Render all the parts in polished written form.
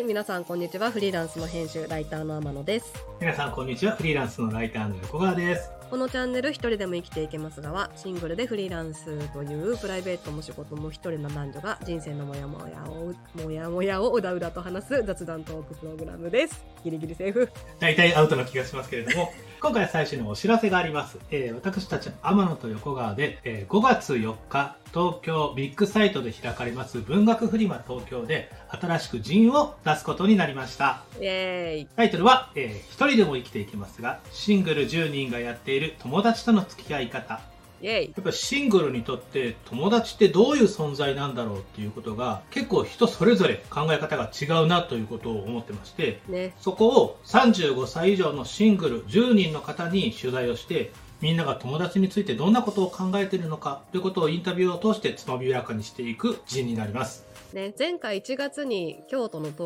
い、皆さんこんにちは。フリーランスの編集ライターの天野です。 皆さんこんにちは。フリーランスのライターの横川です。 このチャンネル、一人でも生きていけますがは、シングルでフリーランスというプライベートも仕事も一人の男女が人生のモヤモヤをうだうだと話す雑談トークプログラムです。ギリギリセーフ。 大体アウトな気がしますけれども今回は最初にお知らせがあります。私たち天野と横川で、5月4日東京ビッグサイトで開かれます文学フリマ東京で新しくジンを出すことになりました。 イエーイ。 タイトルは、一人でも生きていけますがシングル10人がやっている友達との付き合い方。 イエイ。 やっぱシングルにとって友達ってどういう存在なんだろうっていうことが結構人それぞれ考え方が違うなということを思ってまして、そこを35歳以上のシングル10人の方に取材をしてみんなが友達についてどんなことを考えているのかということをインタビューを通してつまびらかにしていく陣になります。 ね、前回1月に京都の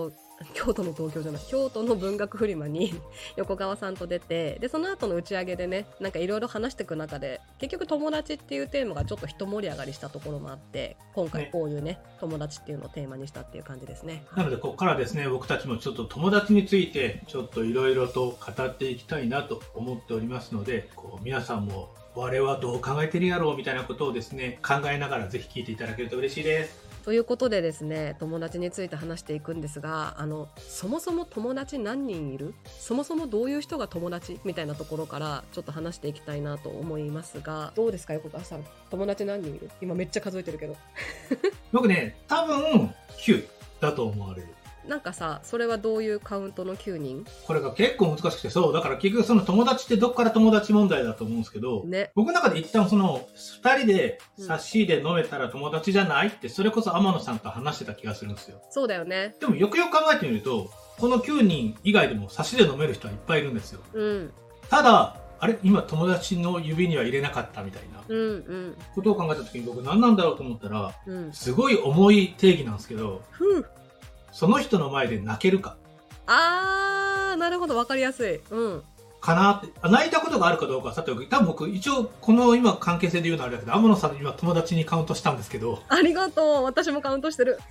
文学フリマに横川さんと出て、でその後の打ち上げでね、なんかいろいろ話していく中で結局友達っていうテーマがちょっと一盛り上がりしたところもあって、今回こういうね友達っていうのをテーマにしたっていう感じですね。 なのでここからですね、僕たちもちょっと友達についてちょっといろいろと語っていきたいなと思っておりますので、皆さんも我はどう考えてるんやろうみたいなことをですね考えながらぜひ聞いていただけると嬉しいです。 ということでですね、友達について話していくんですが、そもそも友達何人いる？そもそもどういう人が友達みたいなところからちょっと話していきたいなと思いますが、どうですか横川さん、友達何人いる？今めっちゃ数えてるけど僕ね、多分9だと思われる。 なんかさ、それはどういうカウントの9人？ これが結構難しくて、そうだから結局その友達ってどっから友達問題だと思うんですけど、ね、僕の中で一旦その2人でサッシーで飲めたら友達じゃないってそれこそ天野さんと話してた気がするんですよ。 そうだよね。 でもよくよく考えてみるとこの9人以外でもサッシで飲める人はいっぱいいるんですよ、ただあれ今友達の指には入れなかったみたいなことを考えた時に僕何なんだろうと思ったら、すごい重い定義なんですけど、その人の前で泣けるか。 なるほど、わかりやすい。 かなって。泣いたことがあるかどうかはさておき、多分僕一応この今関係性で言うのはあれだけど、天野さん今友達にカウントしたんですけど。 ありがとう。私もカウントしてる。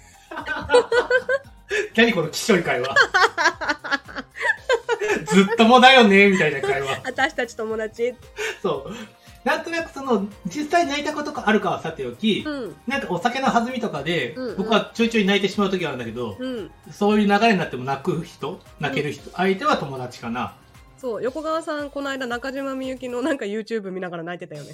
何このきっしょい会話。ずっともだよねみたいな会話。 私たち友達。 そう。なんとなくその実際泣いたことがあるかはさておき、なんかお酒の弾みとかで、僕はちょいちょい泣いてしまう時があるんだけど、そういう流れになっても泣ける人、相手は友達かな。 そう、横川さんこの間中島みゆきのなんか YouTube 見ながら泣いてたよね。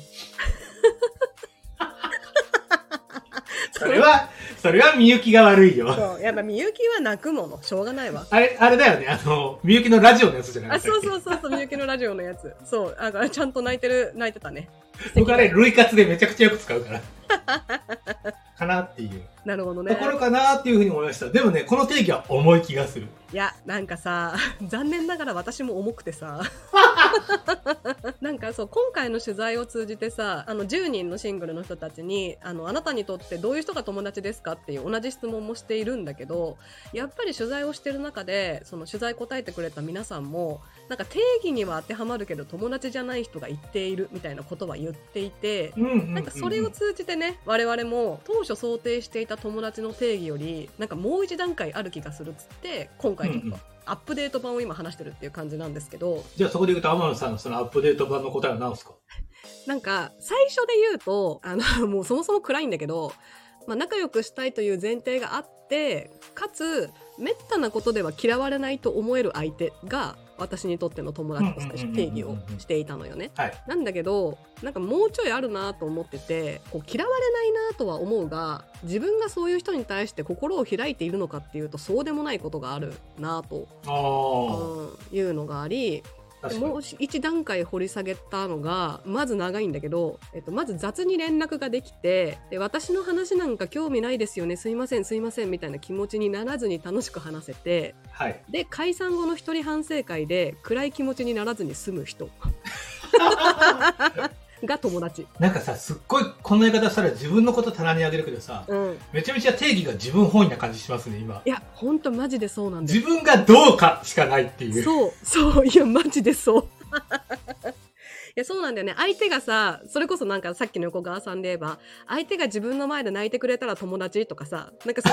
それはみゆきが悪いよ。 そう、やっぱみゆきは泣くもの、しょうがないわ。 あれだよね、みゆきのラジオのやつじゃないですか。 そう、みゆきのラジオのやつ。そう、ちゃんと泣いてたね。 僕あれ、類活でめちゃくちゃよく使うから。かなっていう。 なるほどね。 ところかなっていうふうに思いました。でもね、この定義は重い気がする。 いや、なんかさ、残念ながら私も重くてさ。なんかそう、今回の取材を通じてさ、10人のシングルの人たちに、あなたにとってどういう人が友達ですかっていう同じ質問もしているんだけど、やっぱり取材をしてる中で、その取材答えてくれた皆さんも、なんか定義には当てはまるけど友達じゃない人が言っているみたいなことは言っていて、なんかそれを通じてね、我々も当初想定していた友達の定義よりなんかもう一段階ある気がするっつって、今回ちょっとアップデート版を今話してるっていう感じなんですけど、 じゃあそこで言うと天野さんのそのアップデート版の答えは何ですか？ なんか最初で言うともうそもそも暗いんだけど、仲良くしたいという前提があって、かつめったなことでは嫌われないと思える相手が私にとっての友達と最初定義をしていたのよね。なんだけど、なんかもうちょいあるなと思ってて、嫌われないなとは思うが、自分がそういう人に対して心を開いているのかっていうとそうでもないことがあるなと、いうのがあり、もう一段階掘り下げたのが、まず長いんだけど、まず雑に連絡ができて、で私の話なんか興味ないですよね、すいませんみたいな気持ちにならずに楽しく話せて、で解散後の一人反省会で暗い気持ちにならずに済む人が友達。 なんかさ、すっごいこんな言い方したら自分のこと棚にあげるけどさ、めちゃめちゃ定義が自分本位な感じしますね今。 いやほんとマジでそうなんだよ。 自分がどうかしかないっていう。 そういやマジでそう。 や、そうなんだよね。相手がさ、それこそなんかさっきの横川さんで言えば、相手が自分の前で泣いてくれたら友達とかさ、なんかそう、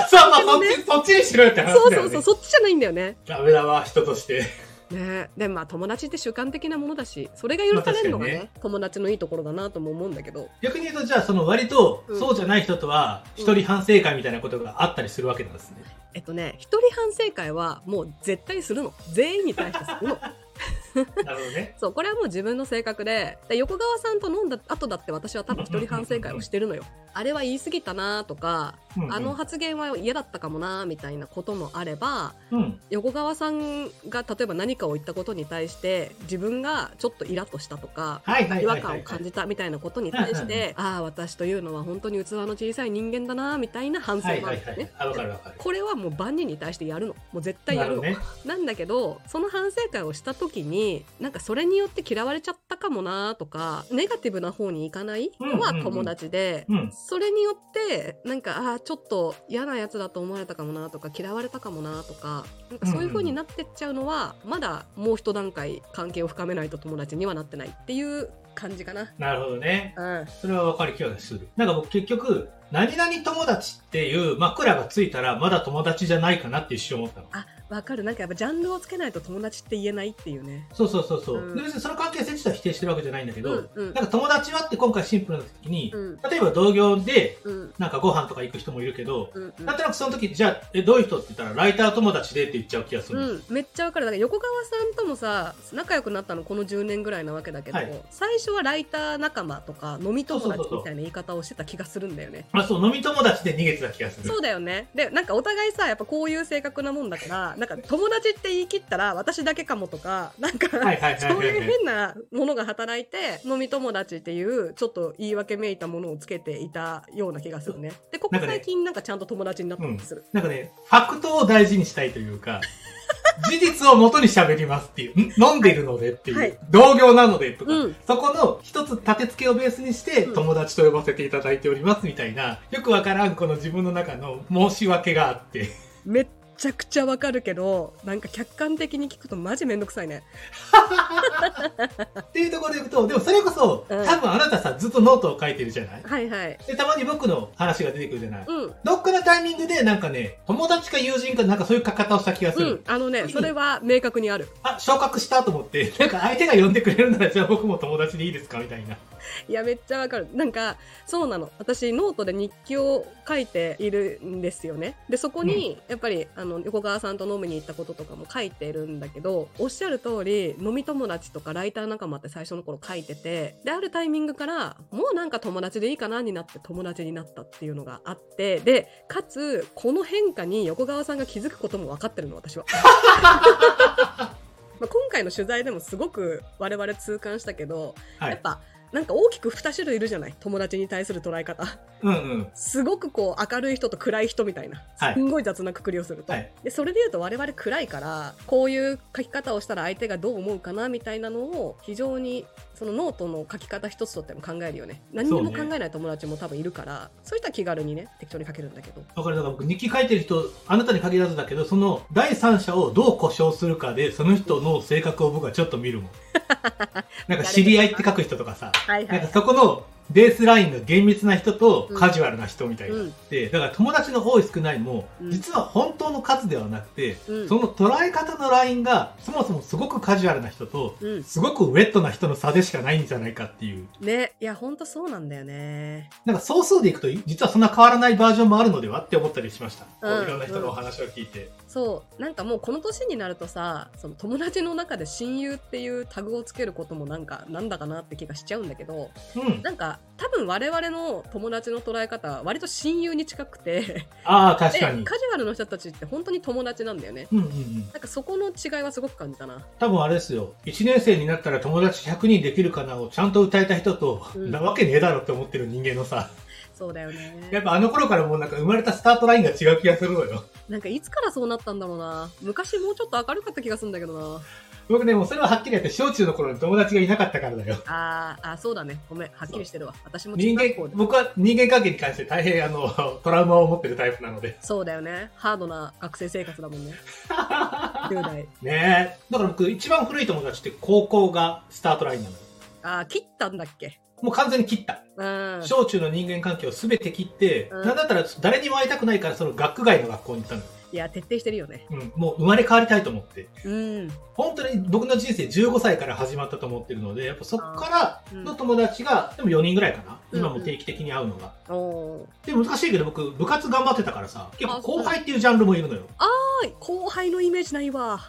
そっちにしろよって話だよね。 そう、そっちじゃないんだよね。 ダメだわ、人として。 ね、でも友達って主観的なものだし、それが許されるのがね、友達のいいところだなとも思うんだけど。 逆に言うと、じゃあその割とそうじゃない人とは一人反省会みたいなことがあったりするわけなんですね。 一人反省会はもう絶対するの。全員に対してするの。 なるほどね。 そう、これはもう自分の性格で、横川さんと飲んだ後だって私は多分一人反省会をしてるのよ。あれは言い過ぎたなとか、あの発言は嫌だったかもなみたいなこともあれば、横川さんが例えば何かを言ったことに対して自分がちょっとイラッとしたとか、違和感を感じたみたいなことに対して、ああ、私というのは本当に器の小さい人間だなみたいな反省もあるんですね。これはもう万人に対してやるの。もう絶対やるの。なんだけど、その反省会をした時に、なんかそれによって嫌われちゃったかもなとか、ネガティブな方に行かないのは友達で、それによってなんかちょっと嫌なやつだと思われたかもなとか、嫌われたかもなとか、なんかそういう風になってっちゃうのは、まだもう一段階関係を深めないと友達にはなってないっていう感じかな。 なるほどね。それは分かる気がする。なんか僕結局何々友達っていう枕がついたらまだ友達じゃないかなって一瞬思ったの。 わかる。なんかやっぱジャンルをつけないと友達って言えないっていうね。 そう。別にその関係性自体は否定してるわけじゃないんだけど、なんか友達はって今回シンプルな時に、例えば同業で、なんかご飯とか行く人もいるけど、なんとなくその時、じゃあ、どういう人って言ったら、ライター友達でって言っちゃう気がする。 めっちゃわかる。だから横川さんともさ、仲良くなったのこの10年ぐらいなわけだけど、最初はライター仲間とか飲み友達みたいな言い方をしてた気がするんだよね。 そう、飲み友達で逃げてた気がする。 そうだよね。で、なんかお互いさ、やっぱこういう性格なもんだから、なんか友達って言い切ったら私だけかもとか、なんかそういう変なものが働いて、飲み友達っていうちょっと言い訳めいたものをつけていたような気がするね。で、ここ最近なんかちゃんと友達になったりする。 なんかね、ファクトを大事にしたいというか、事実を元に喋りますっていう、飲んでるのでっていう、同業なのでとか、そこの一つ立て付けをベースにして友達と呼ばせていただいておりますみたいな、よくわからんこの自分の中の申し訳があって。 めっちゃくちゃわかるけど、なんか客観的に聞くとマジめんどくさいね。 っていうところでいくと、でもそれこそ、多分あなたさ、ずっとノートを書いてるじゃない？で、たまに僕の話が出てくるじゃない？どっかのタイミングでなんかね、友達か友人かなんかそういう書き方をした気がする。 それは明確にある。 昇格したと思って、なんか相手が呼んでくれるならじゃあ僕も友達でいいですかみたいな。 いや、めっちゃわかる。なんか、そうなの。私、ノートで日記を書いているんですよね。で、そこに、やっぱり、横川さんと飲みに行ったこととかも書いてるんだけど、おっしゃる通り、飲み友達とかライター仲間って最初の頃書いてて、で、あるタイミングから、もうなんか友達でいいかなになって友達になったっていうのがあって、で、かつ、この変化に横川さんが気づくことも分かってるの、私は。今回の取材でもすごく我々痛感したけど、やっぱ、なんか大きく2種類いるじゃない、友達に対する捉え方。すごくこう明るい人と暗い人みたいな、すんごい雑なくくりをすると、でそれでいうと我々暗いから、こういう書き方をしたら相手がどう思うかなみたいなのを非常にそのノートの書き方一つとっても考えるよね。何にも考えない友達も多分いるから、そういったら気軽にね適当に書けるんだけど。 だから僕日記書いてる人、あなたに限らずだけど、その第三者をどう呼称するかでその人の性格を僕はちょっと見るもん。なんか知り合いって書く人とかさ、なんかそこのベースラインが厳密な人とカジュアルな人みたいなのって、だから友達の多い少ないも、実は本当の数ではなくて、その捉え方のラインがそもそもすごくカジュアルな人と、すごくウェットな人の差でしかないんじゃないかっていう。 ね、いや本当そうなんだよね。 なんか総数でいくと実はそんな変わらないバージョンもあるのではって思ったりしました。いろんな人のお話を聞いて。 そうなんかもうこの年になるとさ、その友達の中で親友っていうタグをつけることもなんだかなって気がしちゃうんだけど、なんか多分我々の友達の捉え方は割と親友に近くて、 確かにカジュアルの人たちって本当に友達なんだよね。なんかそこの違いはすごく感じたな。 多分あれですよ、1年生になったら友達100人できるかなをちゃんと歌えた人と、なわけねえだろって思ってる人間のさ、 そうだよね。 やっぱあの頃からもうなんか生まれたスタートラインが違う気がするのよ。 なんかいつからそうなったんだろうな。昔もうちょっと明るかった気がするんだけどな。 僕ね、もうそれははっきり言って小中の頃に友達がいなかったからだよ。 そうだね。ごめん、はっきりしてるわ。私も僕は人間関係に関して大変トラウマを持ってるタイプなので。 そうだよね。ハードな学生生活だもんね。10代。 ねえ。だから僕一番古い友達って高校がスタートラインなのよ。 あ、切ったんだっけ？ もう完全に切った。小中の人間関係を全て切って、なんだったら誰にも会いたくないからその学区外の学校に行ったのよ。 いや、徹底してるよね。 もう生まれ変わりたいと思って。本当に僕の人生15歳から始まったと思ってるので、やっぱそっからの友達が、でも4人ぐらいかな。今も定期的に会うのが。でも難しいけど僕、部活頑張ってたからさ、結構後輩っていうジャンルもいるのよ。 後輩のイメージないわ。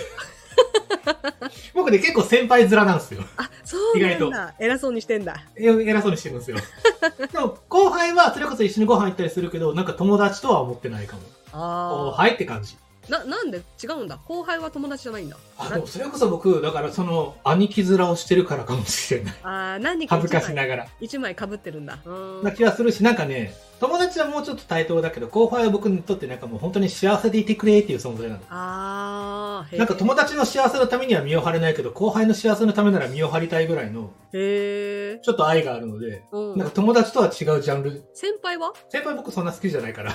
僕ね、結構先輩面なんですよ。 そうなんだ。偉そうにしてんだ。 偉そうにしてるんですよ。でも、後輩はそれこそ一緒にご飯行ったりするけど、なんか友達とは思ってないかも。後輩って感じ。 なんで違うんだ。後輩は友達じゃないんだ。 でもそれこそ僕、だからその、兄貴面をしてるからかもしれない。 何か恥ずかしながら。 一枚被ってるんだ。 な気がするし、なんかね、友達はもうちょっと対等だけど、後輩は僕にとってなんかもう本当に幸せでいてくれっていう存在なの。なんか友達の幸せのためには身を張れないけど、後輩の幸せのためなら身を張りたいぐらいの、ちょっと愛があるので、なんか友達とは違うジャンル。 先輩僕そんな好きじゃないから。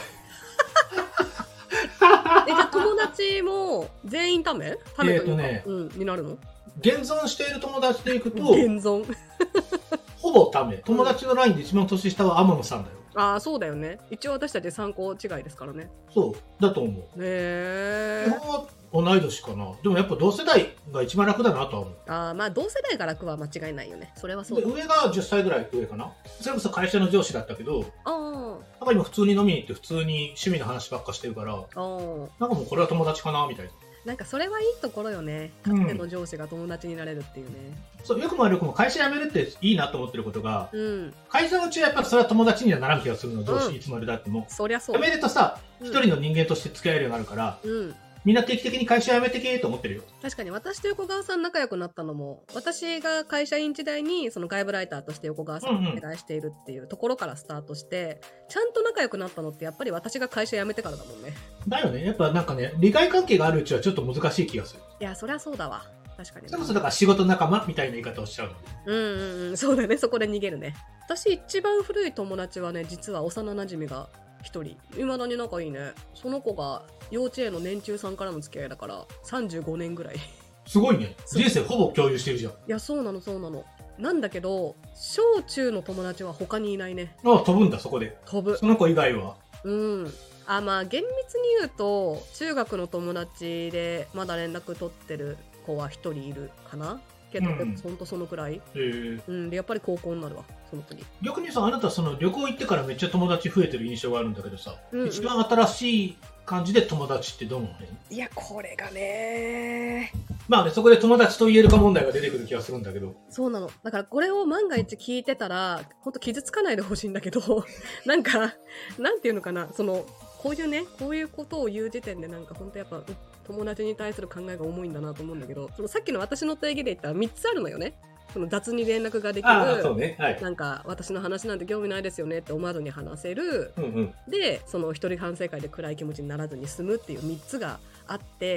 じゃあ友達も全員ためというか、になるの？ 現存している友達でいくと、 現存ほぼため。友達のラインで一番年下は天野さんだよ。 そうだよね。一応私たち3個違いですからね。 そうだと思う。基本は同い年かな。でもやっぱ同世代が一番楽だなとは思う。 まあ同世代が楽は間違いないよね。それはそうだ。 上が10歳ぐらい上かな。それこそ会社の上司だったけど、なんか今普通に飲みに行って普通に趣味の話ばっかしてるから、なんかもうこれは友達かなみたいな。 なんかそれはいいところよね。かつての上司が友達になれるっていうね。 そう、よくも悪くも会社辞めるっていいなと思ってることが、会社のうちはやっぱりそれは友達にはならん気がするの、上司いつまでだっても。 そりゃそう。 辞めるとさ、一人の人間として付き合えるようになるから、みんな定期的に会社辞めてけと思ってるよ。 確かに私と横川さん仲良くなったのも、私が会社員時代にその外部ライターとして横川さんをお願いしているっていうところからスタートして、ちゃんと仲良くなったのってやっぱり私が会社辞めてからだもんね。 だよね。やっぱなんかね、利害関係があるうちはちょっと難しい気がする。 いや、そりゃそうだわ。確かに。 それこそだから仕事仲間みたいな言い方をしちゃうの。そうだね。そこで逃げるね。私一番古い友達はね、実は幼馴染が一人。未だに仲いいね。その子が幼稚園の年中さんからの付き合いだから35年ぐらい。 すごいね。人生ほぼ共有してるじゃん。いや、そうなの。なんだけど、小中の友達は他にいないね。 飛ぶんだ、そこで。 飛ぶ。 その子以外は。 まあ厳密に言うと中学の友達でまだ連絡取ってる子は一人いるかなけど、ほんとそのくらい。でやっぱり高校になるわ、その時。 逆にさ、あなたその旅行行ってからめっちゃ友達増えてる印象があるんだけどさ、一番新しい感じで友達ってどの辺？ いや、これがね、 まあね、そこで友達と言えるか問題が出てくる気がするんだけど。 そうなの。だからこれを万が一聞いてたらほんと傷つかないでほしいんだけどなんかなんていうのかな、そのこういうことを言う時点でなんかほんとやっぱ友達に対する考えが重いんだなと思うんだけど、そのさっきの私の定義で言ったら3つあるのよね。その雑に連絡ができる、なんか私の話なんて興味ないですよねってお窓に話せる、でその一人反省会で暗い気持ちにならずに済むっていう3つがあって、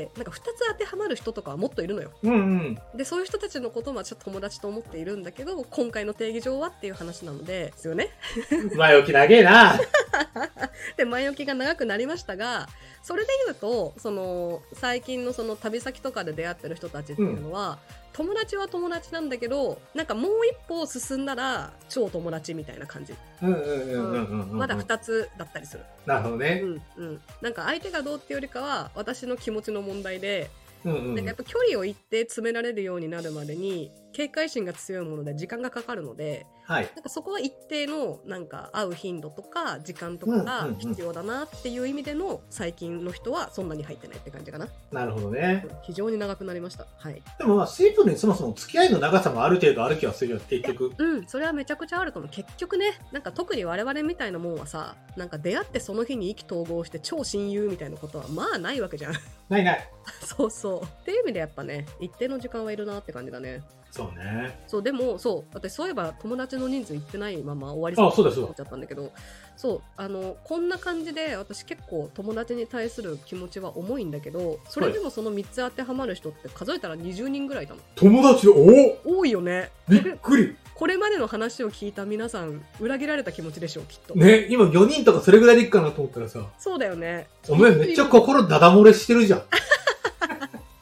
なんか2つ当てはまる人とかはもっといるのよ。でそういう人たちのことはちょっと友達と思っているんだけど、今回の定義上はっていう話なのでですよね。 前置き長えな。 で前置きが長くなりましたが、それで言うとその最近のその旅先とかで出会ってる人たちっていうのは、友達は友達なんだけど、なんかもう一歩進んだら超友達みたいな感じ。まだ2つだったりする。 なるほどね。 なんか相手がどうってよりかは私の気持ちの問題で、なんかやっぱ距離を一定詰められるようになるまでに警戒心が強いもので時間がかかるので、なんかそこは一定のなんか会う頻度とか時間とかが必要だなっていう意味での最近の人はそんなに入ってないって感じかな。 なるほどね。 非常に長くなりました。 でもまあシンプルにそもそも付き合いの長さもある程度ある気がするよ、結局。 それはめちゃくちゃあると思う。結局ね、なんか特に我々みたいなもんはさ、なんか出会ってその日に意気投合して超親友みたいなことはまあないわけじゃん。 ないそうっていう意味でやっぱね、一定の時間はいるなって感じだね。 そうね。 でも私そういえば友達の人数いってないまま終わりそうになっちゃったんだけど、こんな感じで私結構友達に対する気持ちは重いんだけど、それでもその3つ当てはまる人って数えたら20人ぐらいいたの。 友達多いよね。 びっくり。 これまでの話を聞いた皆さん裏切られた気持ちでしょう、きっとね。今4人とかそれぐらいでいくかなと思ったらさ、 そうだよね。 お前めっちゃ心ダダ漏れしてるじゃん。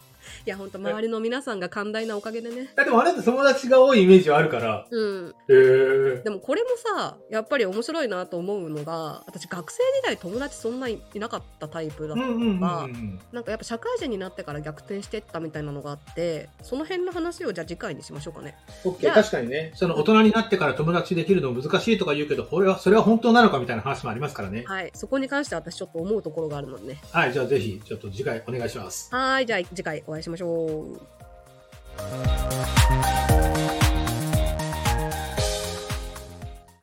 や本当周りの皆さんが寛大なおかげでね。 でもあなた友達が多いイメージはあるから。 うん。でもこれもさ、やっぱり面白いなと思うのが、私学生時代友達そんないなかったタイプだったのが、なんかやっぱ社会人になってから逆転してったみたいなのがあって、その辺の話をじゃあ次回にしましょうかね。 OK、確かにね、その大人になってから友達できるの難しいとか言うけど、それは本当なのかみたいな話もありますからね。 はい。そこに関しては私ちょっと思うところがあるのでね。 はい、じゃあぜひちょっと次回お願いします。 はい、じゃあ次回お会いしましょう。